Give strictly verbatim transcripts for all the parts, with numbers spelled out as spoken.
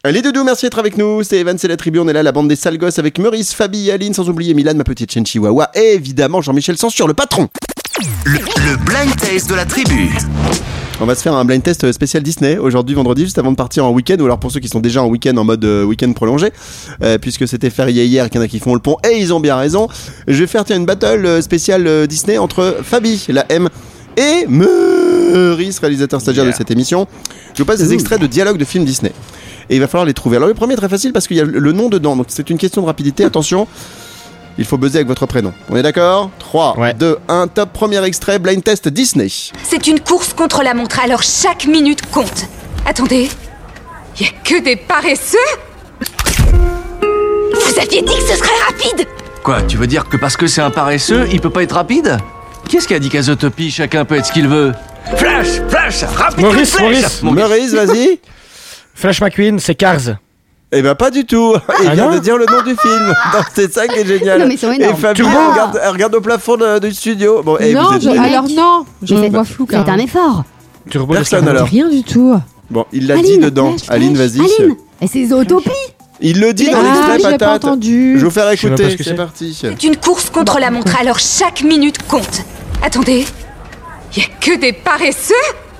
Les doudous, merci d'être avec nous. C'est Evan, c'est la tribu. On est là, la bande des sales gosses avec Meurice, Fabi, Aline, sans oublier Milan, ma petite chienne chihuahua, et évidemment Jean-Michel Censure, le patron. Le, le blind test de la tribu. On va se faire un blind test spécial Disney aujourd'hui, vendredi, juste avant de partir en week-end, ou alors pour ceux qui sont déjà en week-end en mode euh, week-end prolongé, euh, puisque c'était férié hier, qu'il y en a qui font le pont, et ils ont bien raison. Je vais faire tiens, une battle spéciale euh, Disney entre Fabi, la M, et Meurice, réalisateur stagiaire yeah. de cette émission. Je vous passe des Ouh. extraits de dialogues de films Disney. Et il va falloir les trouver. Alors le premier est très facile parce qu'il y a le nom dedans, donc c'est une question de rapidité. Attention, il faut buzzer avec votre prénom. On est d'accord ? trois, ouais. deux, un, top. Premier extrait, blind test Disney. C'est une course contre la montre, alors chaque minute compte. Attendez, il y a que des paresseux ? Vous aviez dit que ce serait rapide ? Quoi, tu veux dire que parce que c'est un paresseux, il peut pas être rapide ? Qu'est-ce qui a dit qu'à Zootopie, chacun peut être ce qu'il veut ? Flash, Flash, rapide, Maurice, Flash. Maurice, Maurice, vas-y. Flash McQueen, c'est Cars. Eh ben pas du tout. Il ah vient non de dire le nom du film. Non, c'est ça qui est génial. Non, mais c'est énorme. Et Fabien ah. regarde, regarde au plafond de, du studio. Bon, hey, non, vous êtes je, génial. alors non, j'ai une voix floue. Faites un effort. Turbo Personne alors. Rien du tout. Bon, il l'a Aline, dit dedans. flash, Aline, flash. vas-y. Aline, et c'est Zootopie. Il le dit Mais dans ah, l'extrait, je l'ai pas patate. entendu. Je vais vous faire Je sais même écouter. pas ce que C'est c'est. parti. C'est une course contre la montre, alors chaque minute compte. Attendez, il y a que des paresseux ?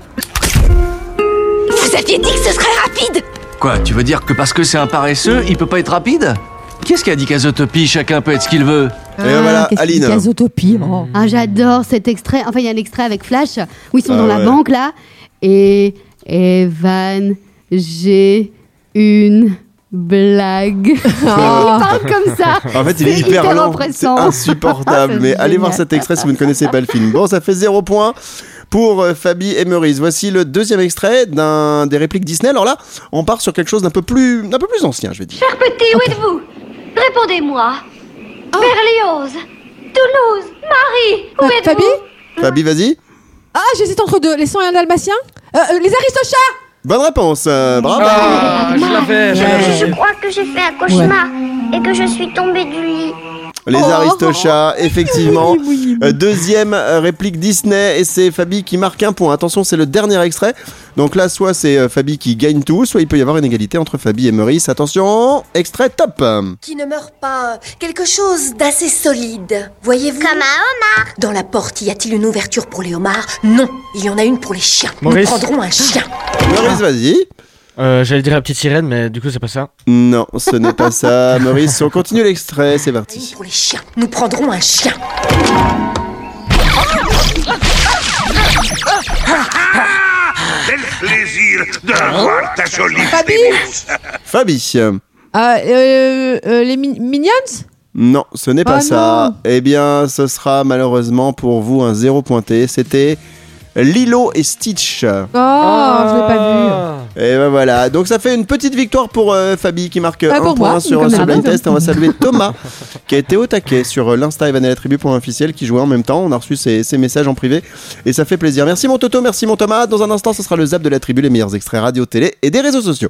Vous aviez dit que ce serait rapide ? Quoi, tu veux dire que parce que c'est un paresseux, il peut pas être rapide ? Qu'est-ce qui a dit qu'à Zootopie, chacun peut être ce qu'il veut ? Et ben voilà, Aline. Casotopie. Oh. Ah, j'adore cet extrait. Enfin, il y a un extrait avec Flash où ils sont Ah, dans ouais. la banque là. Et Evan, j'ai une blague. Il parle comme ça. En fait, il est C'est hyper, hyper lent. C'est oppressant. insupportable. C'est Mais allez voir génial. cet extrait si vous ne connaissez pas le film. Bon, ça fait zéro point pour euh, Fabi et Meurice. Voici le deuxième extrait d'un des répliques Disney. Alors là, on part sur quelque chose d'un peu plus, d'un peu plus ancien, je vais dire. Cher petit, où êtes-vous ? Répondez-moi. Berlioz, Toulouse, Marie, où Ah, êtes-vous ? Fabi ? Fabi, vas-y. Ah, j'hésite entre deux. Les cent et un dalmatiens euh, euh, Les aristochats. Bonne réponse. euh, bravo. Ah, je l'avais, je l'avais. Je crois que j'ai fait un cauchemar et que je suis tombée du lit. Les Oh. Aristochats, effectivement. Oui, oui, oui. Euh, deuxième euh, réplique Disney et c'est Fabi qui marque un point. Attention, c'est le dernier extrait. Donc là, soit c'est euh, Fabi qui gagne tout, soit il peut y avoir une égalité entre Fabi et Meurice. Attention, extrait top. Qui ne meurt pas. Quelque chose d'assez solide. Voyez-vous ? Comme un homard. Dans la porte, y a-t-il une ouverture pour les homards ? Non, il y en a une pour les chiens. Maurice. Nous prendrons un chien. Meurice, vas-y. Euh, j'allais dire la petite sirène, mais du coup, c'est pas ça. Non, ce n'est pas ça. Meurice, on continue l'extrait, c'est Une parti. pour les chiens. Nous prendrons un chien. Quel plaisir de voir ta jolie Fabi. Phoenix. Fabi. Euh, euh, euh, les mi- Minions. Non, ce n'est pas Oh ça. non. Eh bien, ce sera malheureusement pour vous un zéro pointé. C'était Lilo et Stitch. Oh, je l'ai pas Et ben voilà, donc ça fait une petite victoire pour euh, Fabi qui marque Ah, un pour point moi, sur comme ce d'hab. blind test. On va saluer Thomas qui a été au taquet sur euh, l'Insta Evan et la tribu pour officiel qui jouait en même temps. On a reçu ses, ses messages en privé et ça fait plaisir. Merci mon Toto, merci mon Thomas. Dans un instant, ce sera le zap de la tribu, les meilleurs extraits radio, télé et des réseaux sociaux.